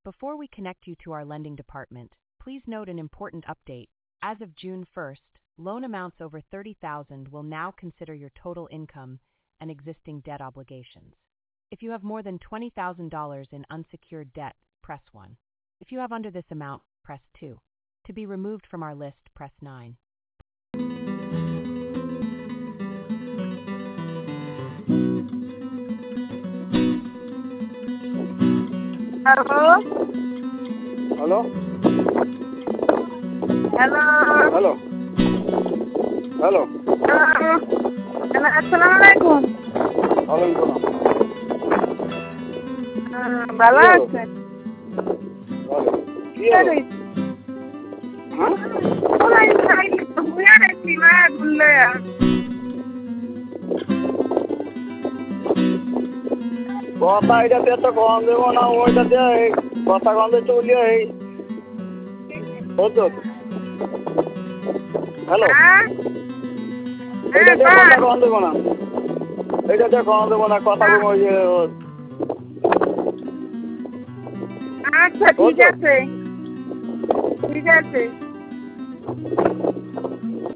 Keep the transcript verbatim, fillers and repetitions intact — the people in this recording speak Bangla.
Before we connect you to our lending department, please note an important update. As of June first, loan amounts over thirty thousand dollars will now consider your total income and existing debt obligations. If you have more than twenty thousand dollars in unsecured debt, press one. If you have under this amount, press two. To be removed from our list, press nine. Hello? Hello? Hello? Hello? Hello? Hello? Assalamu alaikum. Alaikum Ah, ভালো কি হলো? আছেন? ভালো। কি কোথায় হলো? রয়েছে? হ্যাঁ? কোথায় রয়েছে? ঘুরে দেখছি না, ঘুরলে আর। কথা এটাতে তো কম দেবো না ওইটাতে এই কথা কম দিয়ে চলিয়ে এই বুঝছো? হ্যালো? হ্যাঁ? এটাতে হ্যাঁ, কথা বল। কম দেবো না। এটাতে কম দেবো না কথা কম ওই যে আচ্ছা ঠিক বুঝছো? আছে ঠিক আছে